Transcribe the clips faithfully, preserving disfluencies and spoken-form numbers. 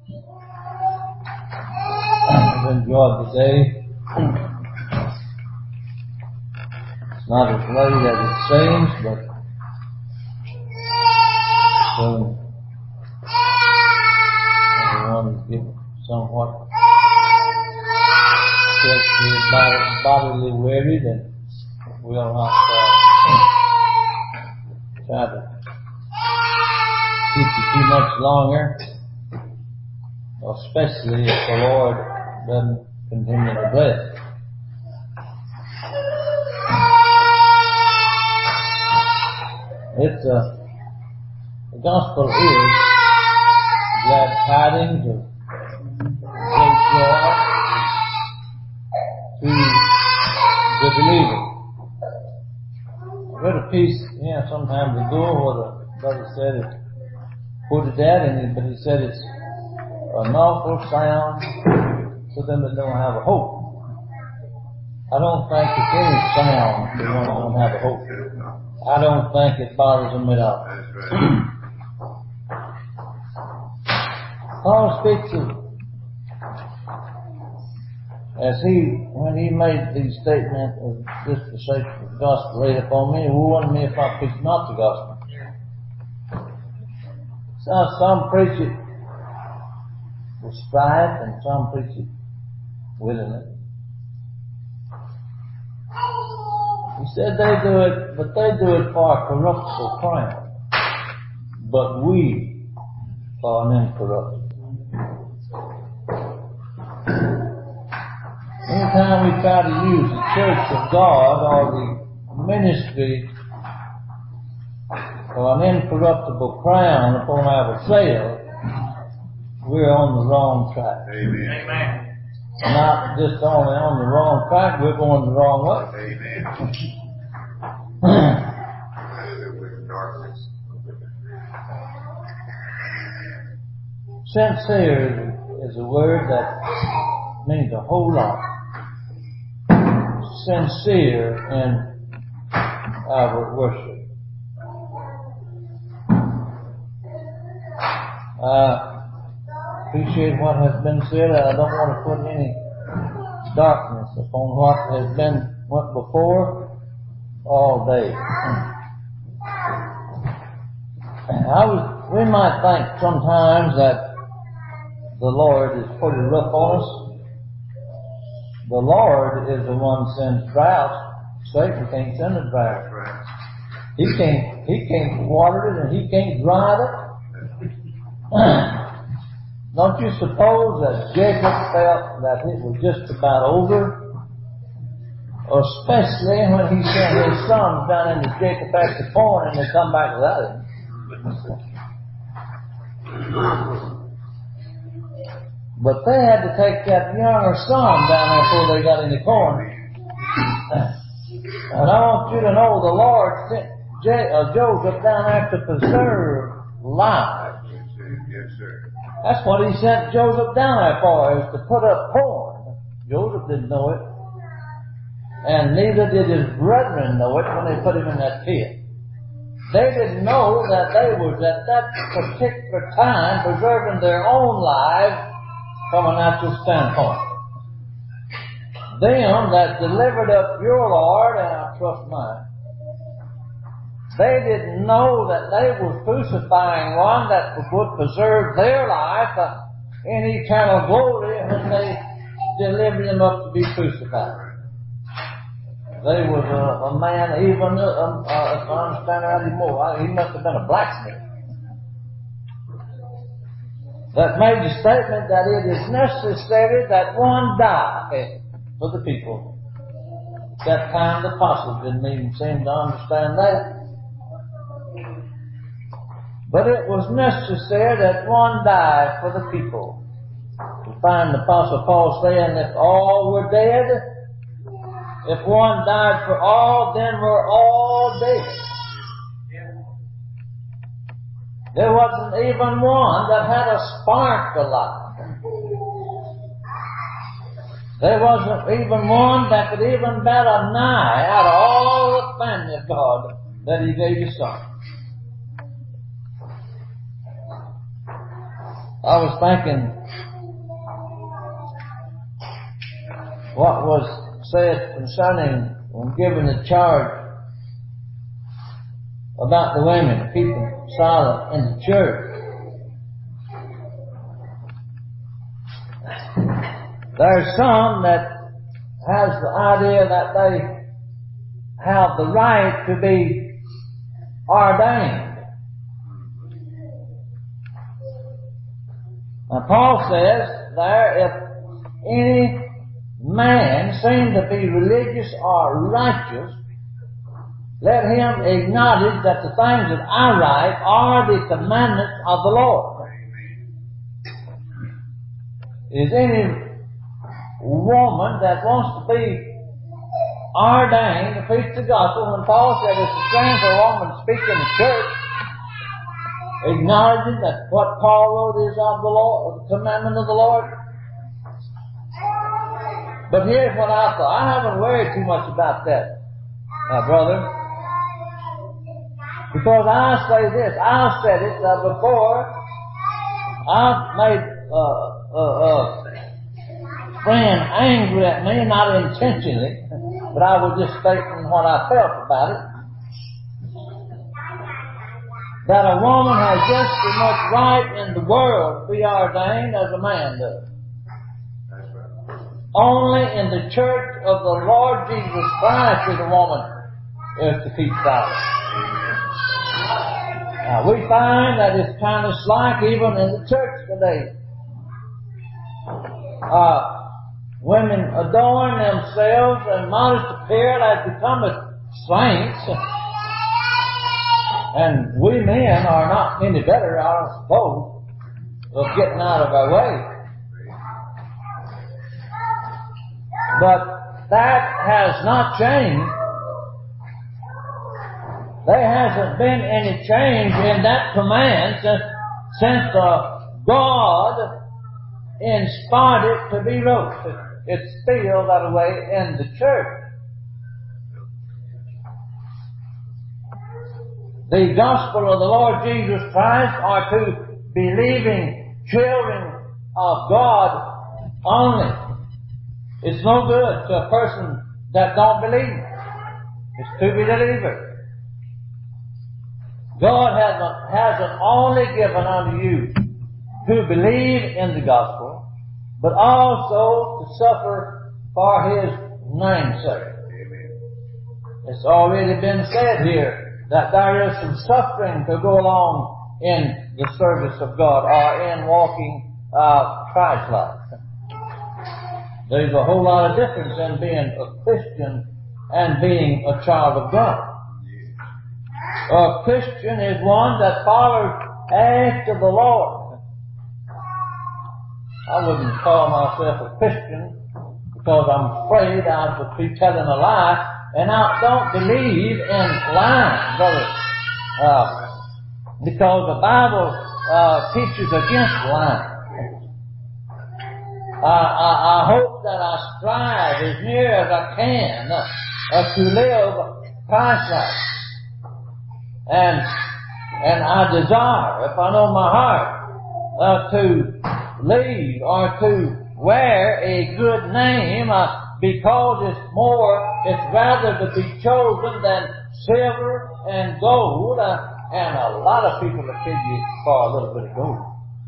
I've enjoyed the day. It's not as late as it seems, but soon everyone is getting somewhat physically, bodily wearied, and we'll not uh, try to keep you too much longer, especially if the Lord doesn't continue to bless. It's a, the gospel is glad tidings of great joy to the believer. I read a piece, yeah, some time ago where the brother said it, quoted that, and but he said it's an awful sound to them that don't have a hope. I don't think it's any sound to one that don't have a hope. I don't think it bothers them at all. Paul speaks of, as he, when he made the statement of this the gospel laid upon me, woe unto me if I preach not the gospel. So some preach it with strife and some preach it willingly. He said they do it, but they do it for a corruptible crown, but we for an incorruptible. Anytime we try to use the church of God or the ministry for an incorruptible crown upon our sail, we're on the wrong track. Amen. Amen. Not just only on the wrong track, we're going the wrong way. Sincere is a word that means a whole lot. Sincere in our worship. I appreciate what has been said. I don't want to put any darkness upon what has been went before all day. I was, we might think sometimes that the Lord is pretty rough on us. The Lord is the one who sends drought. Satan can't send a drought. He can't, he can't water it and he can't dry it. Don't you suppose that Jacob felt that it was just about over? Especially when he sent his sons down into Jacob after corn and they come back without him. But they had to take that younger son down there before they got any corn. And I want you to know the Lord sent J- uh, Joseph down there to preserve lives. Yes, sir. That's what he sent Joseph down there for, is to put up corn. Joseph didn't know it. And neither did his brethren know it when they put him in that pit. They didn't know that they was at that particular time preserving their own lives from a natural standpoint. Them that delivered up your Lord, and I trust mine, they didn't know that they were crucifying one that would preserve their life in eternal glory when they delivered him up to be crucified. There was a, a man, even, uh, uh, if I understand right anymore, he must have been a blacksmith, that made the statement that it is necessary that one die for the people. At that time the apostles didn't even seem to understand that. But it was necessary that one die for the people. We find the Apostle Paul saying, if all were dead, if one died for all, then we're all dead. There wasn't even one that had a spark of life. There wasn't even one that could even bat an eye out of all the family of God that He gave His Son. I was thinking what was said concerning when given the charge about the women keeping silent in the church. There's some that has the idea that they have the right to be ordained. Now Paul says there, if any man seem to be religious or righteous, let him acknowledge that the things that I write are the commandments of the Lord. Is any woman that wants to be ordained to preach the gospel, when Paul said it's a shame for a woman to speak in the church, acknowledging that what Paul wrote is of the Lord, the commandment of the Lord. But here's what I thought. I haven't worried too much about that, my brother. Because I'll say this, I've said it uh, before. I've made uh, uh, uh, friend angry at me, not intentionally, but I was just stating what I felt about it. That a woman has just as much right in the world to be ordained as a man does. Only in the church of the Lord Jesus Christ is a woman is to keep silent. Now we find that it's kind of slack even in the church today. Uh, women adorn themselves and modest appear as becometh saints. And we men are not any better, I suppose, of getting out of our way. But that has not changed. There hasn't been any change in that command since, since uh, God inspired it to be wrote. It's still that way in the church. The gospel of the Lord Jesus Christ are to believing children of God only. It's no good to a person that don't believe. It's to be believers. God hasn't, hasn't only given unto you to believe in the gospel, but also to suffer for His name's sake. It's already been said here that there is some suffering to go along in the service of God or in walking uh, Christ-like. There's a whole lot of difference in being a Christian and being a child of God. A Christian is one that follows after the Lord. I wouldn't call myself a Christian because I'm afraid I would be telling a lie. And I don't believe in lying, brother, uh, because the Bible uh, teaches against lying. Uh, I, I hope that I strive as near as I can uh, uh, to live Christ-like, and and I desire, if I know my heart, uh, to lead or to wear a good name. Uh, Because it's more, it's rather to be chosen than silver and gold, uh, and a lot of people will kill you for a little bit of gold.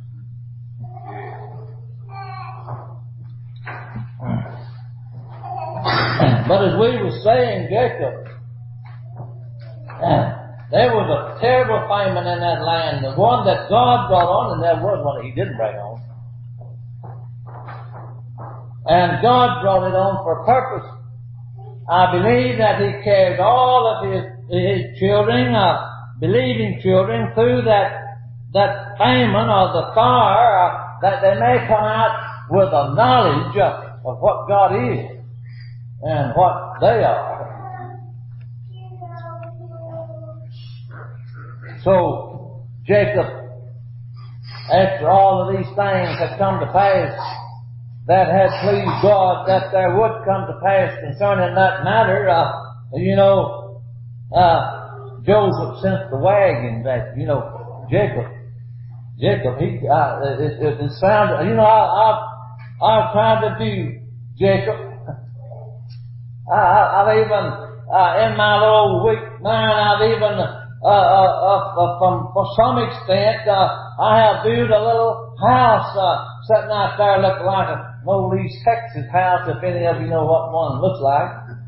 But as we were saying, Jacob, there was a terrible famine in that land, the one that God brought on, and there was one that He didn't bring on. And God brought it on for a purpose. I believe that He carried all of His, His children, uh, believing children, through that, that famine or the fire, uh, that they may come out with a knowledge uh, of what God is and what they are. So, Jacob, after all of these things had come to pass, that had pleased God that there would come to pass concerning that matter. Uh, you know, uh, Joseph sent the wagon that, you know, Jacob, Jacob, he, uh, it, it, it sounded, you know, I, I've, I've tried to do Jacob. I, I, I've even, uh, in my little weak mind, I've even, uh, uh, uh, uh from, for some extent, uh, I have built a little house, uh, sitting out there looking like a old East Texas house, if any of you know what one looks like.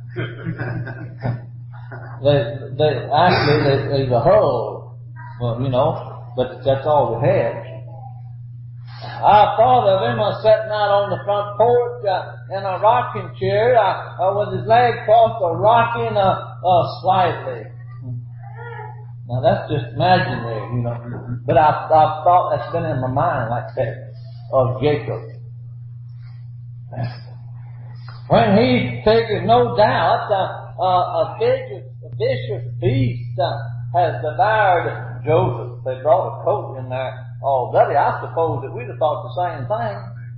they, they, actually, they, there's a hull, well, you know, but that's all we had. I thought of him uh, sitting out on the front porch uh, in a rocking chair uh, uh, with his leg crossed, uh, rocking uh, uh, slightly. Now that's just imaginary, you know. But I, I thought that's been in my mind like that of Jacob. When he figured, no doubt, uh, uh, a vicious, a vicious beast uh, has devoured Joseph. They brought a coat in there already. I suppose that we'd have thought the same thing.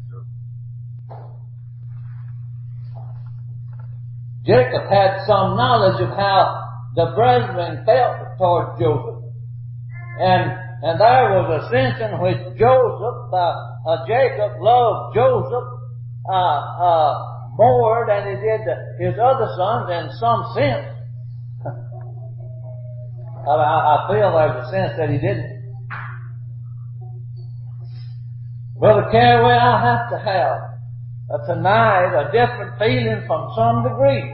Jacob had some knowledge of how the brethren felt toward Joseph. And, and there was a sense in which Joseph, uh, uh Jacob loved Joseph, uh, uh, more than he did his other sons in some sense. I, I feel there's a sense that he didn't. Brother Caraway, I have to have uh, tonight a different feeling from some degree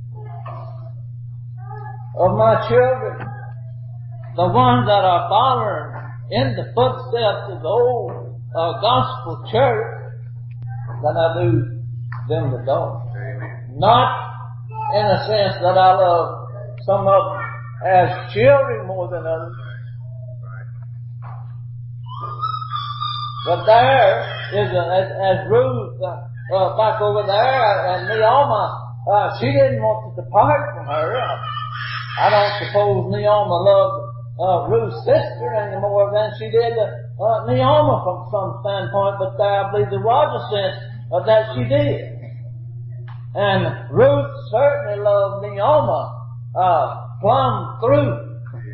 of my children, the ones that are following in the footsteps of the old uh, gospel church, than I do them that don't. Not in a sense that I love some of them as children more than others. But there is, a, as, as Ruth, uh, uh, back over there, and Naomi, uh, she didn't want to depart from her. Uh, I don't suppose Naomi loved uh, Ruth's sister any more than she did uh, uh, Naomi from some standpoint, but there I believe there was a sense uh, that she did. And Ruth certainly loved Naomi uh, plumb through.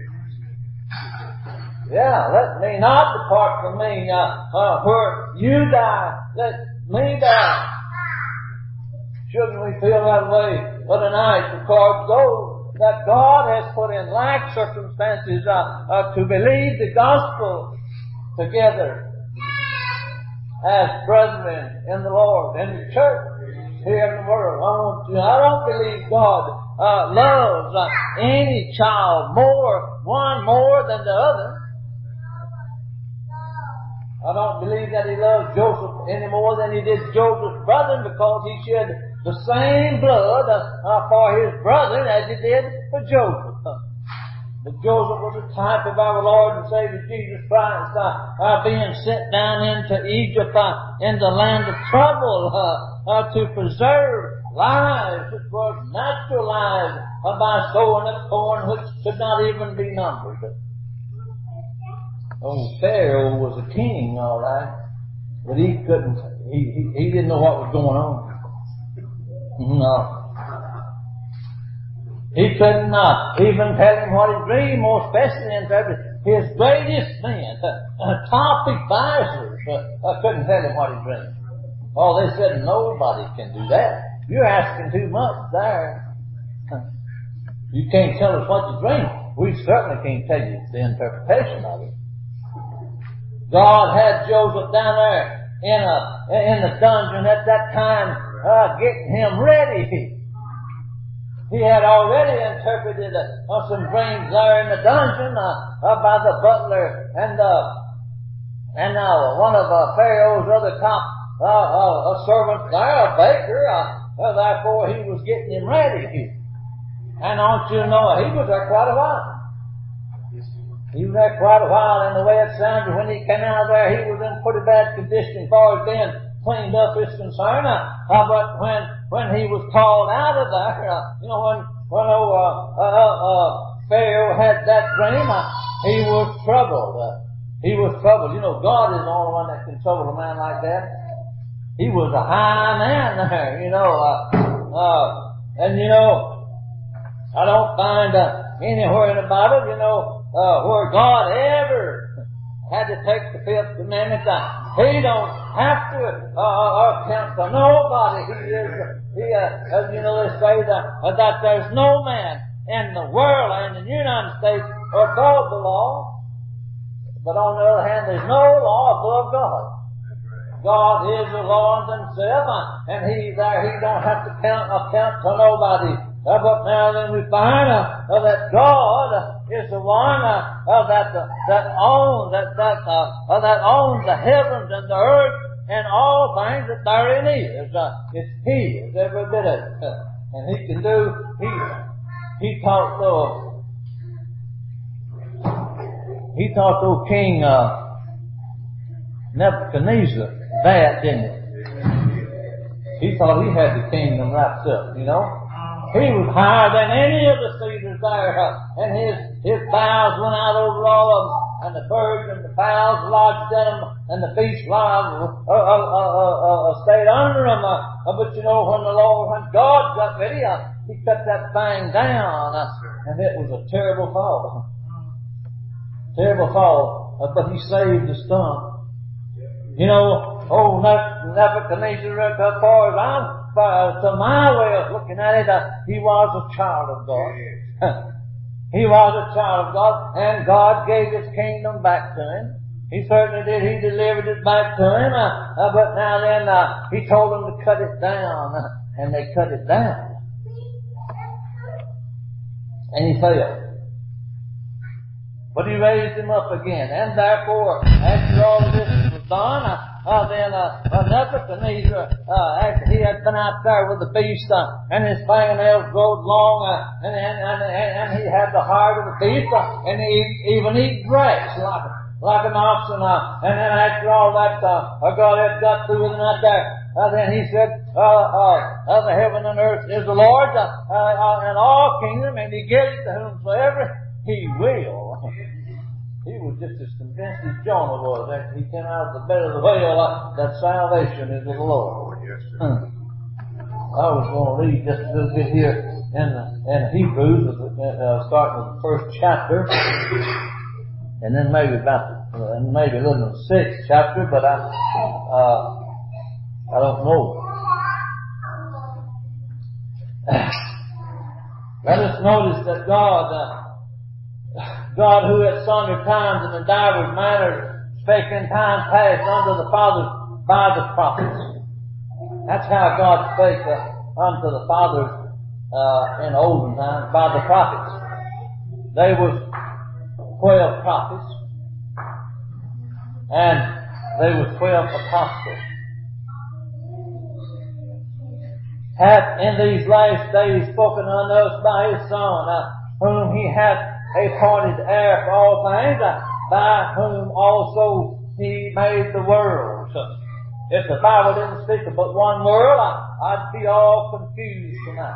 Yeah, let me not depart from me, uh, uh, where you die, let me die. Shouldn't we feel that way tonight? Because those that God has put in like circumstances uh, uh, to believe the gospel together as brethren in the Lord, in the church here in the world. I want you, I don't believe God uh, loves uh, any child more, one more than the other. I don't believe that he loved Joseph any more than he did Joseph's brother, because he shed the same blood uh, for his brother as he did for Joseph. But Joseph was a type of our Lord and Savior Jesus Christ, uh, uh, being sent down into Egypt, uh, in the land of trouble, uh, uh, to preserve lives which were natural lives, uh, by sowing of corn which could not even be numbered. Old Pharaoh was a king, all right, but he couldn't. He he, he didn't know what was going on. No, he couldn't uh, even tell him what he dreamed. More especially in his greatest men, uh, uh, top advisors, uh, uh, couldn't tell him what he dreamed. Oh, they said nobody can do that. You're asking too much there. You can't tell us what you dreamed. We certainly can't tell you the interpretation of it. God had Joseph down there in a in the dungeon at that time, uh, getting him ready. He had already interpreted uh, some dreams there in the dungeon uh, uh, by the butler and uh, and uh, one of uh, Pharaoh's other top uh, uh, servants there, a baker. Uh, uh, therefore, he was getting him ready. And don't you know, he was there quite a while. He was there quite a while, and the way it sounded when he came out of there, he was in pretty bad condition as far as being cleaned up is concerned. Uh, but when when he was called out of there, uh, you know, when when oh, uh, uh, uh, Pharaoh had that dream, uh, he was troubled. Uh, he was troubled. You know, God is the only one that can trouble a man like that. He was a high man there, you know, uh, uh, and you know, I don't find uh, anywhere in the Bible, you know, Uh, where God ever had to take the fifth commandment. Uh, he don't have to uh, uh, count to nobody. He is, he, uh, uh, you know, they say that, uh, that there's no man in the world and in the United States above the law. But on the other hand, there's no law above God. God is the law unto himself, uh, and He's there. He don't have to count account to nobody. Uh, but now then we find uh, uh, that God uh, is the one uh, uh, that uh, that owns that that uh, uh, that owns the heavens and the earth and all things that therein is. Uh, it's He, it's every bit of it, uh, and He can do. He He taught the He taught the King uh, Nebuchadnezzar that, didn't he? He thought he had the kingdom wrapped up, you know. He was higher than any of the cedars there, uh, and his his boughs went out over all of them, and the birds and the fowls lodged in them, and the beasts lodged, uh, uh, uh, uh, uh, stayed under them. Uh, uh, but you know, when the Lord, when God got ready, uh, He cut that thing down, uh, and it was a terrible fall. Terrible fall, uh, but He saved the stump. You know, oh, Nebuchadnezzar, as far as I'm, uh, to my way of looking at it, uh, he was a child of God. He was a child of God, and God gave His kingdom back to him. He certainly did. He delivered it back to him, uh, uh, but now then, uh, He told them to cut it down, uh, and they cut it down. And he fell. But He raised him up again, and therefore, after all of this was done, uh, uh, then uh, uh, Nebuchadnezzar, uh, after he had been out there with the beast, uh, and his fingernails growed long, uh, and, and, and, and he had the heart of the beast, uh, and he even eat grass like, like an oxen, uh, and then after all that, uh, God had got through with him out there. Uh, then He said, uh, uh, uh, the heaven and earth is the Lord's, uh, uh, and all kingdom, and He gives it to whomsoever He will. He was just as convinced as Jonah was after he came out of the belly of the whale uh, that salvation is of the Lord. Yes, sir. Hmm. I was going to read just a little bit here in, in Hebrews, uh, starting with the first chapter, and then maybe about the, uh, maybe a little in the sixth chapter, but I, uh, I don't know. Let us notice that God, uh, God, who at sundry times and in divers manners spake in time past unto the fathers by the prophets. That's how God spake uh, unto the fathers uh, in olden times, by the prophets. They was twelve prophets, and they was twelve apostles. Hath in these last days spoken unto us by His Son, uh, whom He hath appointed heir for all things, uh, by whom also He made the world. So, if the Bible didn't speak of but one world, I, I'd be all confused tonight.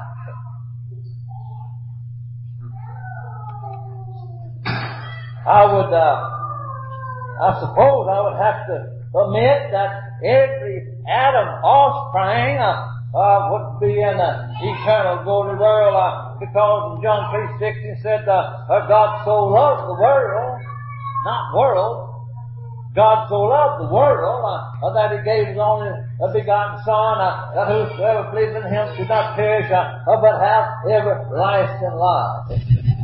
I would, uh, I suppose I would have to admit that every Adam offspring uh, uh, would be in the eternal glory world, uh, because in John three sixteen said, uh, uh, God so loved the world, not world, God so loved the world uh, that He gave His only uh, begotten Son, uh, that whosoever believes in Him should not perish, uh, but have everlasting life.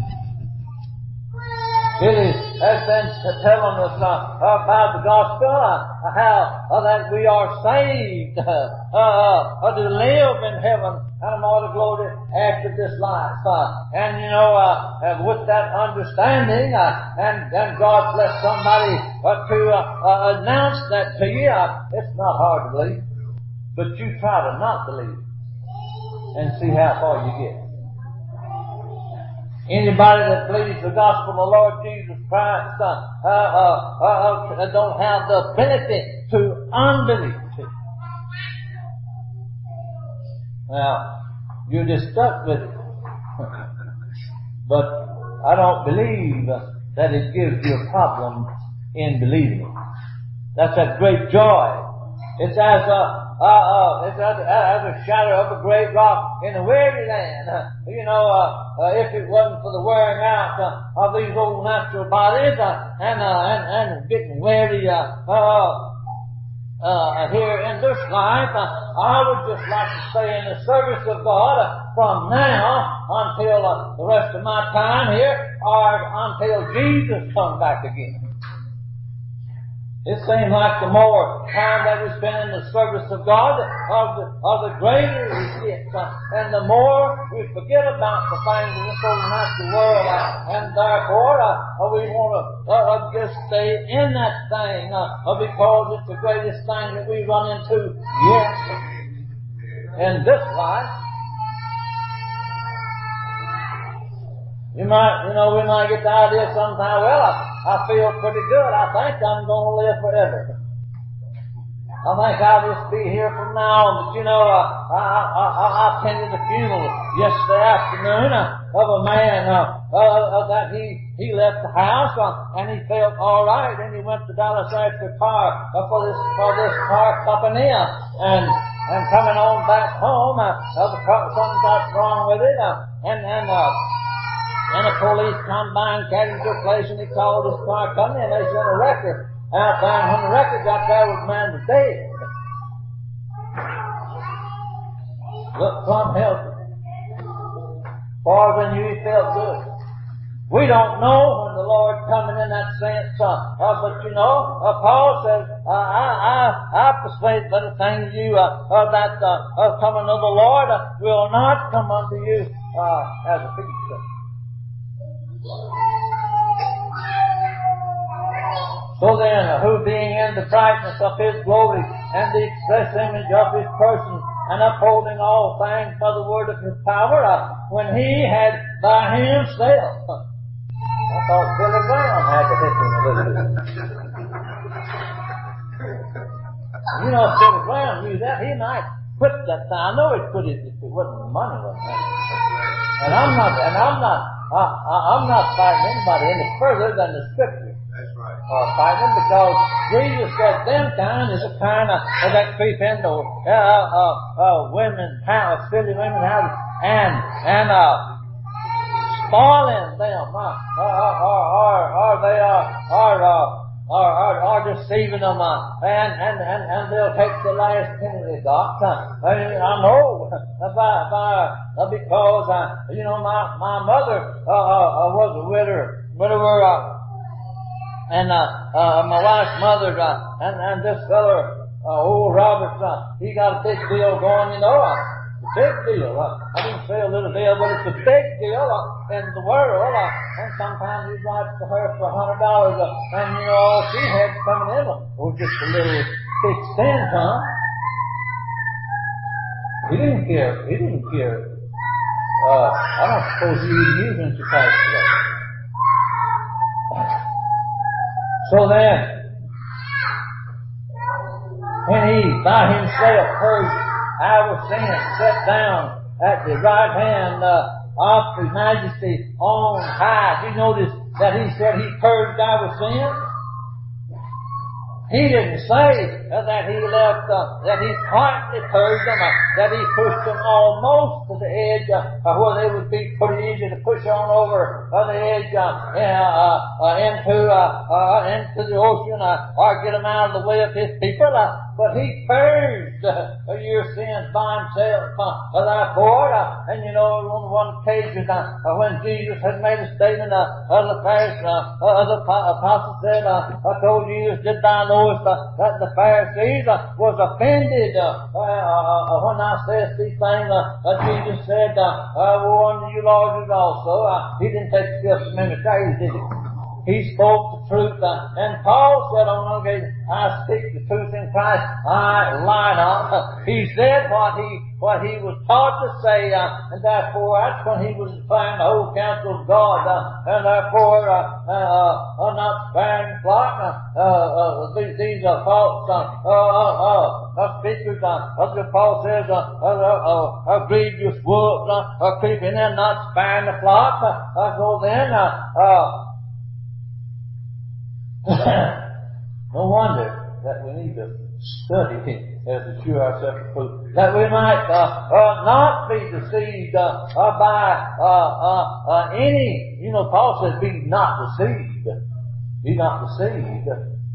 Billy has been telling us uh, about the gospel, uh, how uh, that we are saved uh, uh, to live in heaven and more the glory after this life. Uh, and you know, uh, with that understanding, uh, and, and God bless somebody uh, to uh, uh, announce that to you, uh, it's not hard to believe. But you try to not believe and see how far you get. Anybody that believes the gospel of the Lord Jesus Christ uh, uh, uh, uh, don't have the benefit to unbelief. Now, you're just stuck with it. But I don't believe that it gives you a problem in believing it. That's a great joy. It's as a Uh, uh, it's as a, as a shadow of a great rock in a weary land. Uh, you know, uh, uh, if it wasn't for the wearing out uh, of these old natural bodies uh, and, uh, and and getting weary uh, uh, uh, here in this life, uh, I would just like to stay in the service of God uh, from now until uh, the rest of my time here, or until Jesus comes back again. It seems like the more time that we spend in the service of God, of the, of the greater we get. Uh, and the more we forget about the things in this old natural world. Uh, and therefore, uh, we want to uh, just stay in that thing uh, because it's the greatest thing that we run into yet in this life. You might, you know, we might get the idea sometime, well, I, I feel pretty good. I think I'm going to live forever. I think I'll just be here from now on. But, you know, uh, I, I, I, I attended a funeral yesterday afternoon uh, of a man uh, uh, uh, that he, he left the house uh, and he felt all right. And he went to Dallas after car uh, for this for this car company uh, and and coming on back home, uh, uh, something got wrong with it uh, and and uh, And the police come by and carried him to a place and he called his car company and they sent a record out there. And when the record got there, the man was dead. Look, some healthy. Far than you, he felt good. We don't know when the Lord's coming in that sense, uh, uh, but you know, uh, Paul says, uh, I, I, I persuade better things to you, uh, uh, that, uh, uh, coming of the Lord uh, will not come unto you, uh, as a thief. So then, uh, who being in the brightness of His glory and the express image of His person, and upholding all things by the word of His power, uh, when He had by Himself, uh, I thought Billy Graham had to hit him a little bit. You know, if Billy Graham knew that, he might quit that thing. I know he'd quit it if it wasn't money, wasn't it? And I'm not, and I'm not, I, I, I'm not fighting anybody any further than the Scripture. That's right. Uh, fighting because Jesus said them kind is a kind of, of that creep into uh, uh, uh, women's house, silly women's houses, and and uh, spoiling them, uh, or, or, or, or they are, or, uh, or, or, or deceiving them, uh, and, and, and, and they'll take the last penny they got. Uh, I, I know, by, by, uh, because, uh, you know, my, my mother, uh, uh, was a widower, widower, uh, and, uh, uh, my wife's mother, uh, and, and this fellow, uh, old Roberts, uh, he got a big deal going, you know, uh, a big deal, uh, I didn't say a little deal, but it's a big deal, uh, in the world, uh, and sometimes he'd write for her for a hundred dollars, uh, and you know, all she had coming in was just a little fixed income. He didn't care, he didn't care, uh, I don't suppose he even used into cash today. So then, when He by Himself purged our sins, sat down at the right hand uh, of His Majesty on high. You notice that He said He purged our sins? He didn't say uh, that He left, uh, that He partly purged them, uh, that He pushed them almost to the edge uh, where they would be pretty easy to push on over uh, the edge uh, uh, uh, into uh, uh, into the ocean uh, or get them out of the way of His people. Uh, but He purged uh, your sins by Himself. Uh, therefore, uh, and you know, on one occasion uh, when Jesus had made a statement, uh, uh, the Pharisees, uh, uh, the apostle said, uh, I told Jesus, did thou know Uh, that the Pharisees uh, was offended uh, uh, uh, when I said these things. Uh, uh, Jesus said, uh, uh, woe unto you lawyers also. Uh, he didn't take the Fifth Amendment days, did he? He spoke the truth. Uh, and Paul said on one occasion, I speak the truth in Christ, I lie not. Uh, he said what he what he was taught to say, uh, and therefore that's when he was declaring the whole counsel of God, uh, and therefore uh, uh, uh, not sparing the flock. Uh, uh, these, these are false uh, uh, uh, uh, speakers. Uh, as Paul says, uh, uh, uh, uh, grievous wolves uh, are creeping in, not sparing the flock. Uh, uh, so then, uh, uh, no wonder that we need to study as to shew ourselves approved, that we might uh, uh, not be deceived uh, uh, by uh, uh, uh, any, you know, Paul says, be not deceived. Be not deceived.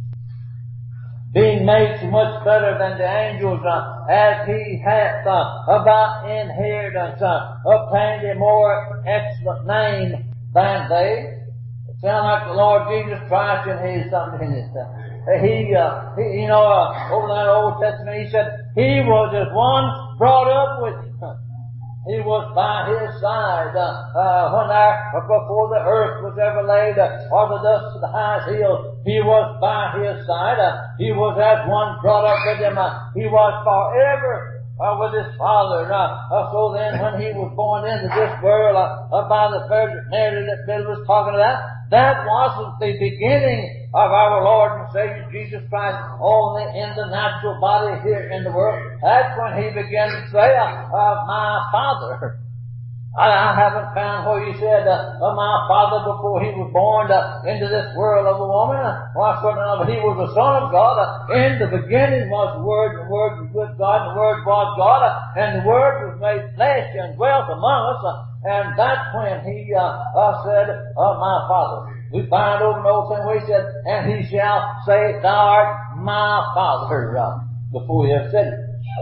Being made so much better than the angels, uh, as he hath uh, by inheritance uh, obtained a more excellent name than they. It sounds like the Lord Jesus Christ in his something in it. Uh, he, uh, he, you know, uh, over in the Old Testament, he said he was as one brought up with him. He was by his side uh, uh, when there, before the earth was ever laid, uh, or the dust of the highest hills. He was by his side. Uh, he was as one brought up with him. Uh, he was forever uh, with his Father. Uh, uh, so then, when he was born into this world uh, uh, by the Virgin Mary that Bill was talking about, that wasn't the beginning of our Lord and Savior Jesus Christ only in the natural body here in the world. That's when he began to say, uh, uh, my Father. I, I haven't found where he said, uh, uh, my Father before he was born uh, into this world of a woman. Uh, well, I certainly know, but he was the Son of God. Uh, in the beginning was the Word, and the Word was with God, and the Word was God, uh, and the Word was made flesh and dwelt among us. Uh, and that's when he uh, uh, said, uh, my Father. We find over in the Old Testament where he said, and he shall say, thou art my Father, uh, before he ever said it.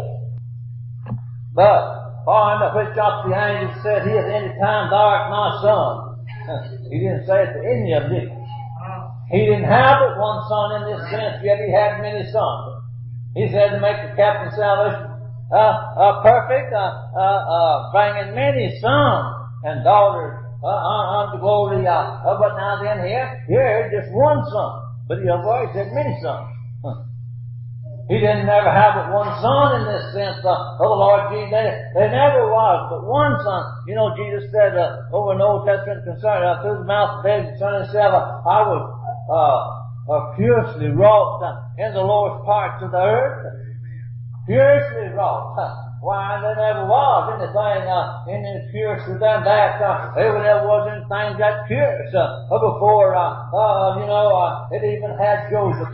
But, for in which of the angels said, he at any time, thou art my Son. He didn't say it to any of them, did he? He didn't have but one son in this sense, yet he had many sons. He said to make the captain of salvation uh, uh, perfect, uh, uh, uh, bringing many sons and daughters uh, unto glory. Uh, uh, but now then here, here just one son. But the other way, he said many sons. Huh. He didn't never have but one son in this sense uh, of the Lord Jesus. There, there never was but one son. You know, Jesus said uh, over in the Old Testament concerning uh, through the mouth of David, son himself, uh, I was uh, uh, furiously wrought uh, in the lowest parts of the earth. Furiously wrought. Uh, why, there never was anything uh, any furiously than that. Uh, there never was anything that furious uh, before. Uh, uh, you know, uh, it even had Joseph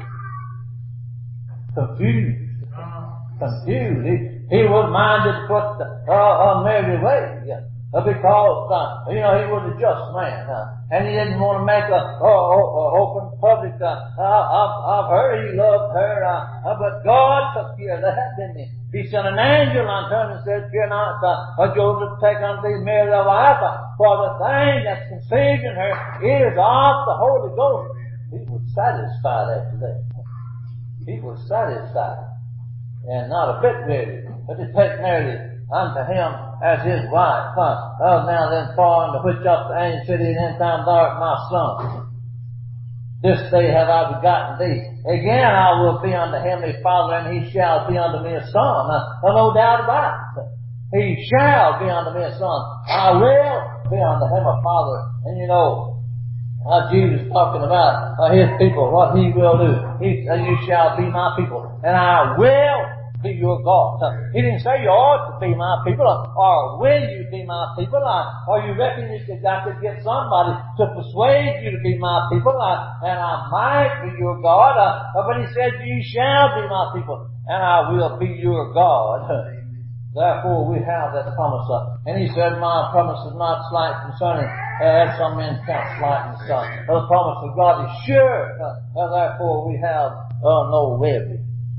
confused. Confused. He, he was minded to put uh, uh, Mary away. Uh, because, uh, you know, he was a just man. Uh, and he didn't want to make a, uh, uh, open public uh, uh, of, of her. He loved her. Uh, uh, but God took care of that, didn't he? He sent an angel unto him and said, fear not, uh, uh, Joseph, take unto thee Mary thy wife, uh, for the thing that's conceived in her is of the Holy Ghost. He was satisfied after that. He was satisfied. And not a bit weary. But to take Mary unto him as his wife. Huh? Oh, now then, for unto which of the angel said, in any time thou art my son. This day have I begotten thee. Again I will be unto him a father, and he shall be unto me a son. Uh, no doubt about it. He shall be unto me a son. I will be unto him a father. And you know, uh, Jesus talking about uh, his people, what he will do. He, uh, you shall be my people, and I will be your God. Uh, he didn't say you ought to be my people, uh, or will you be my people, uh, or you reckon you could, I could get somebody to persuade you to be my people, uh, and I might be your God. Uh, but he said, you shall be my people, and I will be your God. Therefore we have that promise. Uh, and he said, my promise is not slight concerning, uh, as some men count slight and stuff. The promise of God is sure. Uh, uh, therefore we have uh, no worry.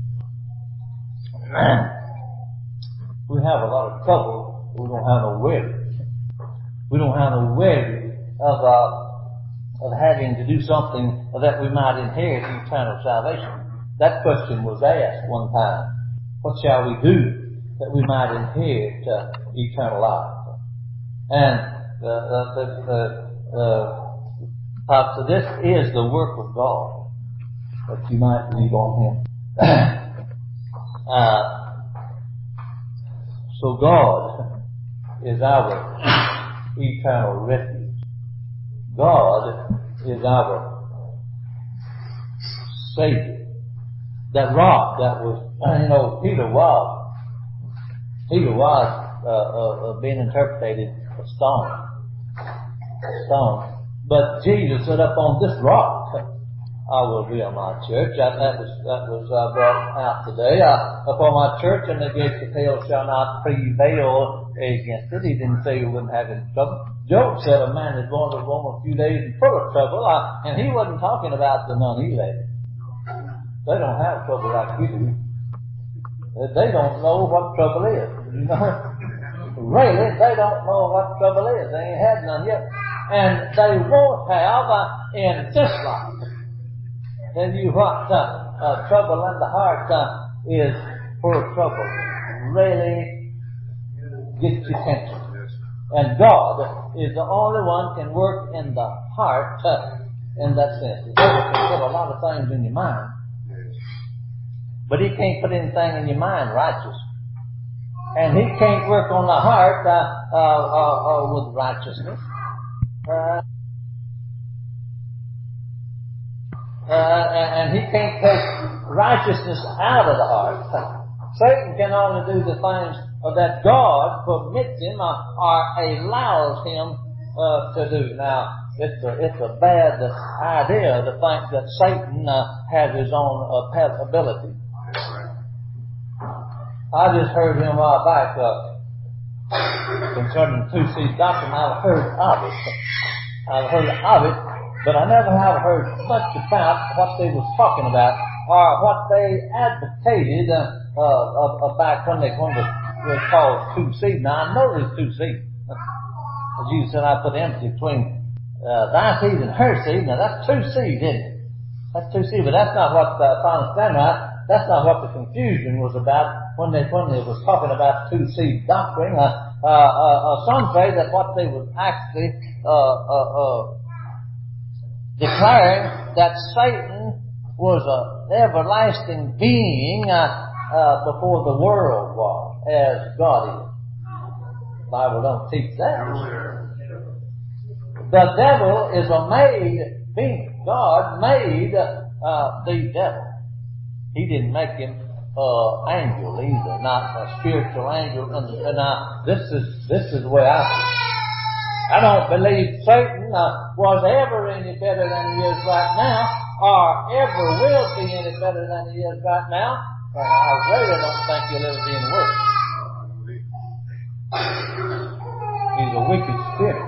We have a lot of trouble. We don't have no worry. We don't have no worry of, uh, of having to do something that we might inherit eternal salvation. That question was asked one time. What shall we do that we might inherit uh, eternal life? And the, the, the, the, uh, so this is the work of God, that you might believe on Him. uh, so God is our eternal refuge. God is our Savior. That rock that was, you know, Peter was. Peter was uh, uh, uh, being interpreted a stone. A stone. But Jesus said, up on this rock I will build my church. That, that was, that was uh, brought out today. Uh, for my church, and the gates of hell shall not prevail against it. He didn't say we wouldn't have any trouble. Job said a man is born of a woman a few days and full of trouble, uh, and he wasn't talking about the non-elect. They don't have trouble like we do. They don't know what trouble is, you know. Really, they don't know what trouble is. They ain't had none yet. And they won't have uh, in this life. Tell you what, uh, uh, trouble in the heart uh, is full of trouble. Really gets your attention. And God is the only one can work in the heart uh, in that sense. The devil can put a lot of things in your mind, but he can't put anything in your mind righteous. And he can't work on the heart uh, uh, uh, uh, with righteousness. Uh, Uh, and he can't take righteousness out of the heart. Satan can only do the things that God permits him or, or allows him uh, to do. Now, it's a, it's a bad idea to think that Satan uh, has his own uh, ability. I just heard him a while back uh, concerning two-seed doctrine. I've heard of it. I've heard of it. But I never have heard much about what they was talking about or what they advocated uh, uh, uh, back when they when it was called two seed. Now I know there's two seed. As Jesus said, I put empty between uh, thy seed and her seed. Now that's two seed, isn't it? That's two seed, but that's not what uh, if I understand right. That's not what the confusion was about when they when they was talking about two seed doctrine. Uh, uh, uh, uh, some say that what they was actually uh, uh, uh, declaring that Satan was an everlasting being uh, uh, before the world was, as God is. The Bible don't teach that. The devil is a made being. God made uh, the devil. He didn't make him uh, angel either, not a spiritual angel. And, and uh, this is this is the way I see it. I don't believe Satan uh, was ever any better than he is right now, or ever will be any better than he is right now, and I really don't think he'll ever be any worse. He's a wicked spirit.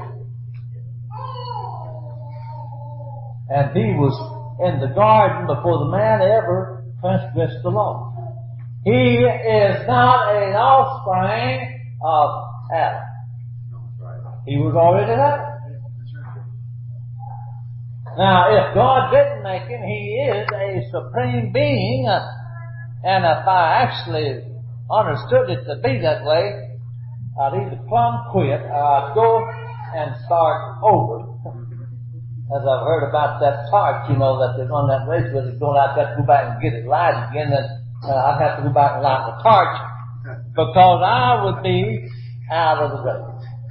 And he was in the garden before the man ever transgressed the law. He is not an offspring of Adam. He was already there. Now, if God didn't make him, he is a supreme being, uh, and if I actually understood it to be that way, I'd either plumb quit, or I'd go and start over. As I've heard about that torch, you know, that they run that race with, it's going out, got to go back and get it lighted again, and uh, I'd have to go back and light the torch, because I would be out of the race.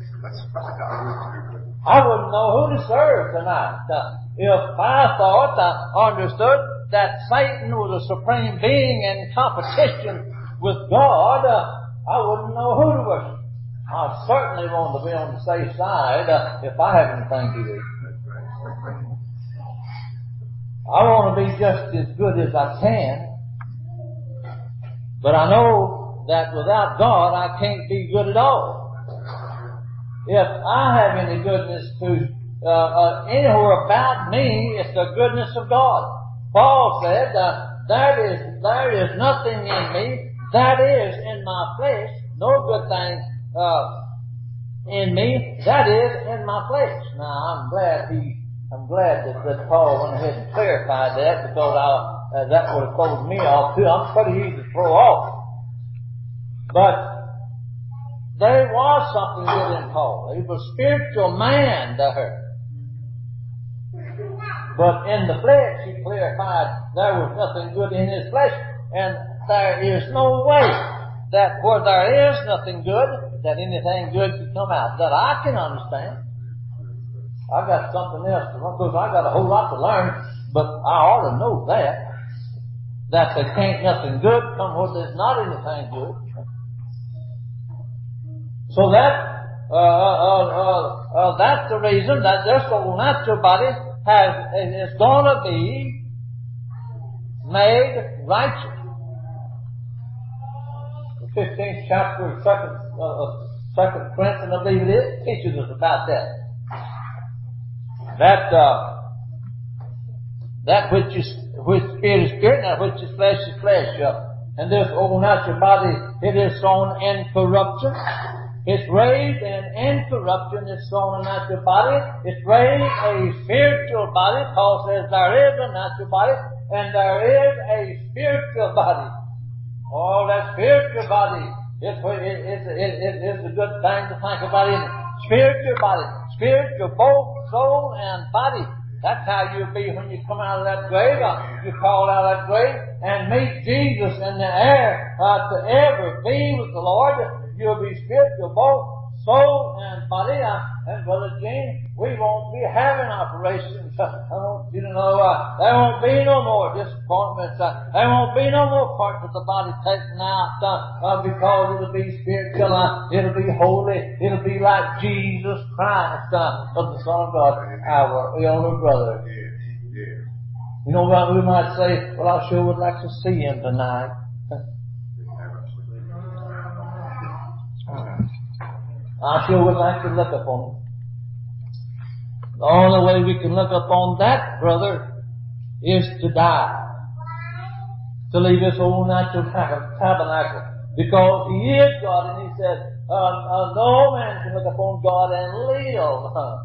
I wouldn't know who to serve tonight. Uh, if I thought, I understood that Satan was a supreme being in competition with God, uh, I wouldn't know who to worship. I certainly want to be on the safe side uh, if I have anything to do. I want to be just as good as I can, but I know that without God I can't be good at all. If I have any goodness to uh, uh, anywhere about me, it's the goodness of God. Paul said, uh, "There is there is nothing in me that is in my flesh, no good thing uh, in me that is in my flesh." Now I'm glad he, I'm glad that, that Paul went ahead and clarified that, because I, uh, that would have thrown me off too. I'm pretty easy to throw off, but there was something good in Paul. He was a spiritual man to her. But in the flesh, he clarified there was nothing good in his flesh. And there is no way that where there is nothing good, that anything good could come out. That I can understand. I got something else to learn, because I got a whole lot to learn, but I ought to know that. That there can't nothing good come where there's not anything good. So that, uh, uh, uh, uh, that's the reason that this old natural body has, is going to be made righteous. The fifteenth chapter of second, uh, second Corinthians, I believe it is, teaches us about that. That, uh, that which is, which spirit is spirit, and that which is flesh is flesh. Uh, and this old natural body, it is sown in corruption. It's raised in incorruption. It's sown a natural body. It's raised a spiritual body. Paul says there is a natural body and there is a spiritual body. Oh, that spiritual body is it, it, it, it, it's a good thing to think about in it. Spiritual body, spiritual both soul and body. That's how you'll be when you come out of that grave. Uh, you call out of that grave and meet Jesus in the air uh, to ever be with the Lord. You'll be spiritual, both soul and body. Uh, and Brother Gene, we won't be having operations. Uh, I want you to know uh, there won't be no more disappointments. Uh, there won't be no more parts of the body taken out uh, uh, because it'll be spiritual. Uh, it'll be holy. It'll be like Jesus Christ, uh, of the Son of God, our elder brother. You know what we might say? Well, I sure would like to see him tonight. I sure would like to look upon him. The only way we can look upon that, brother, is to die. To leave this old natural tabernacle. Because He is God, and He said, uh, uh, no man can look upon God and live.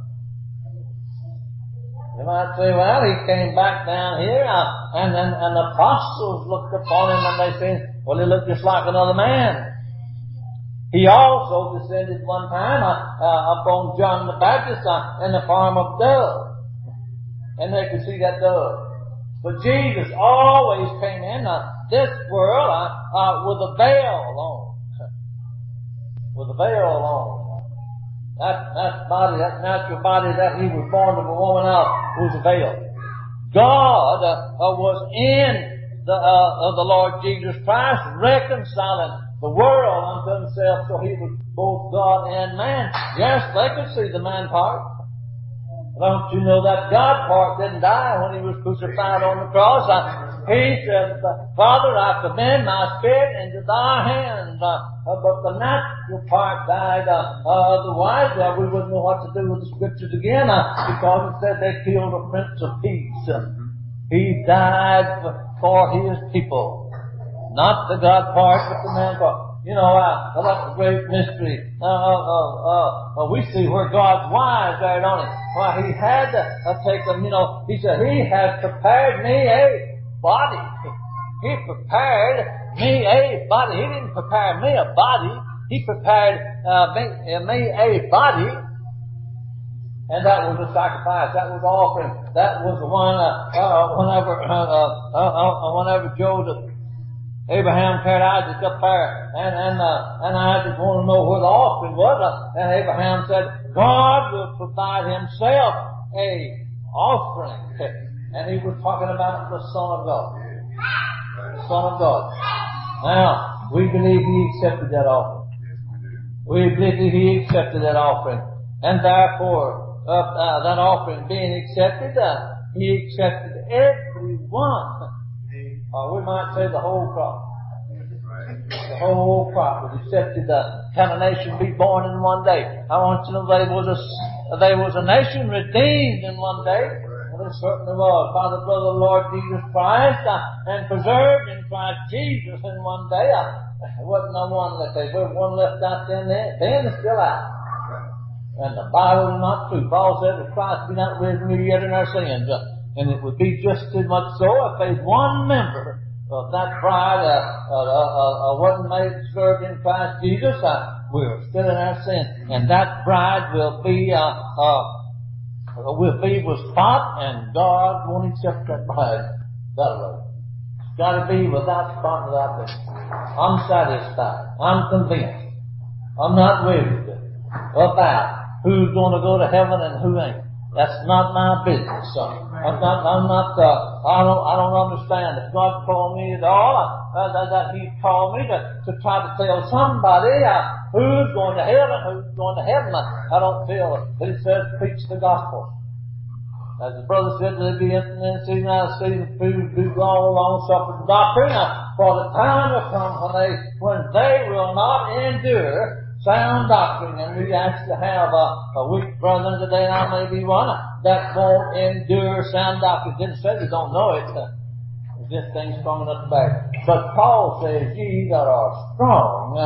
You might say, well, He came back down here, uh, and, and, and the apostles looked upon Him, and they said, well, He looked just like another man. He also descended one time uh, uh, upon John the Baptist uh, in the form of dove. And they could see that dove. But Jesus always came in uh, this world uh, uh, with a veil on. With a veil on. That, that body, that natural body that He was born of a woman of, was a veil. God uh, uh, was in the, uh, of the Lord Jesus Christ, reconciling the world unto Himself, so He was both God and man. Yes, they could see the man part. Don't you know that God part didn't die when He was crucified on the cross? Uh, he said, Father, I commend my spirit into Thy hands. Uh, uh, but the natural part died. Uh, uh, otherwise, uh, we wouldn't know what to do with the Scriptures again, uh, because it said they killed the Prince of Peace. Uh, he died for His people. Not the God part, but the man part. You know, uh, that's a great mystery. Uh, uh, uh, uh, we see where God's wise there, don't He? Why, He had to uh, take them, you know, He said, He has prepared me a body. He prepared me a body. He didn't prepare me a body. He prepared uh, me, uh, me a body. And that was a sacrifice. That was offering. That was the one, uh, uh, whenever, uh, uh, uh, whenever Joseph, Abraham carried Isaac up there, and and uh, and Isaac wanted to know where the offering was, uh, and Abraham said, God will provide Himself a offering, and he was talking about the Son of God, the Son of God. Now we believe He accepted that offering. We believe He accepted that offering, and therefore uh, uh, that offering being accepted, uh, He accepted every one. Uh, we might say the whole crop. The whole crop was accepted. Uh, can a nation be born in one day? I want you to know there was a, there was a nation redeemed in one day. And it certainly was by the blood of the Lord Jesus Christ uh, and preserved in Christ Jesus in one day. Uh, there wasn't no one left. There was one left out then, then it's still out. And the Bible is not true. Paul said that Christ be not risen yet in our sins. Uh, And it would be just as much so if there's one member of that bride uh, uh, uh, uh, wasn't made served in Christ Jesus. Uh, we're still in our sin, and that bride will be uh, uh, will be with spot, and God won't accept that bride that way. It's got to be without spot, without blemish. I'm satisfied. I'm convinced. I'm not worried about who's going to go to heaven and who ain't. That's not my business, son. I'm not, I'm not, uh, I don't, I don't understand. If God called me at all, uh, that, that He called me to, to try to tell somebody, uh, who's going to hell and who's going to heaven. I don't feel it. But it says preach the gospel. as the brother said, they'll be entering in season out of season, food, do all long suffering doctrine. For the time will come when they, when they will not endure sound doctrine. And we actually have a, a weak brother today, and I may be one, that won't endure sound doctrine. Didn't say they don't know it. This thing's strong enough to bear. But Paul says, ye that are strong,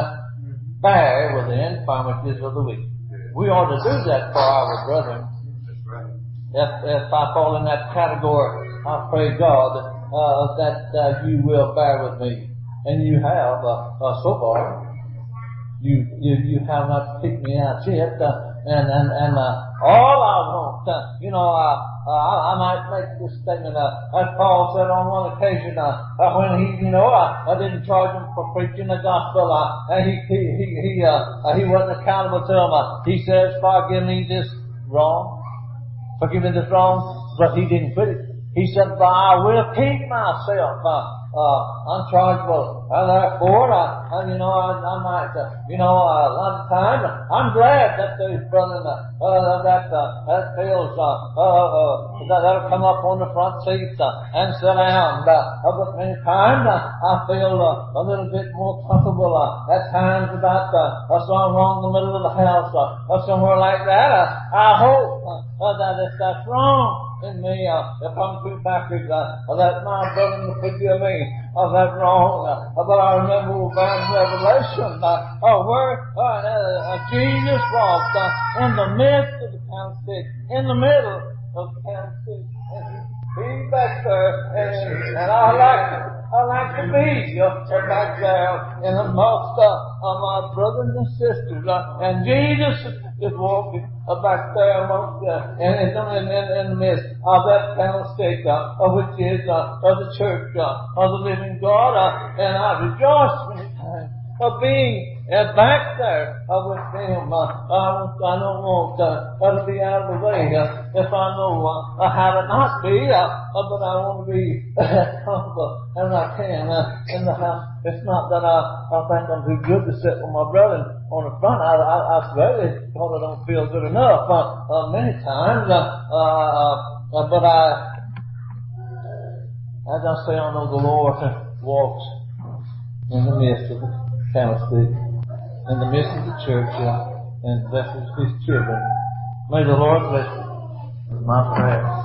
bear with the infirmities of the weak. We ought to do that for our brethren. If, if I fall in that category, I pray God uh, that uh, you will bear with me. And you have uh, uh, so far. You, you you have not kicked me out yet. Uh, and and and uh, all I want, uh, you know, uh, uh, I, I might make this statement. Uh, as Paul said on one occasion, uh, uh, when he, you know, uh, I didn't charge him for preaching the gospel. Uh, and he he he he, uh, uh, he wasn't accountable to him. Uh, he says, "Forgive me this wrong." Forgive me this wrong, but he didn't quit it. He said, but I will keep myself uh, uh, unchargeable. Uh, therefore, uh, uh, you know, I, I might, uh, you know, uh, a lot of times, I'm glad that those brothers uh, uh, that uh, that feels uh, uh, uh, that that'll come up on the front seats uh, and sit down. Uh, but many times uh, I feel uh, a little bit more comfortable uh, at times about uh, uh, somewhere in the middle of the house uh, or somewhere like that. Uh, I hope uh, uh, that if that's wrong in me, uh, if I'm too backwards, uh, that my brother will forgive me of that wrong. Uh, but I remember we found Revelation, uh, uh, where uh, uh, Jesus walked uh, in the midst of the candlestick, in the middle of the candlestick. He's back there, and, and I like it. I like to be uh, back there in the most uh, of my brothers and sisters. Uh, and Jesus is walking uh, back there amongst uh, in, in, in, in the midst of that candlestick, uh, which is uh, of the church uh, of the living God. Uh, and I rejoice many times of being uh, back there uh, with Him. Uh, I, I don't want uh, to be out of the way uh, if I know uh, how to not be, uh, uh, but I want to be comfortable as I can uh, in the house. It's not that I, I think I'm too good to sit with my brother on the front. I, I, I swear it because I don't feel good enough uh, uh, many times. Uh, uh, uh, but I, as I say, I know the Lord walks in the midst of the candlestick, in the midst of the church, uh, and blesses His children. May the Lord bless you. Is my prayer.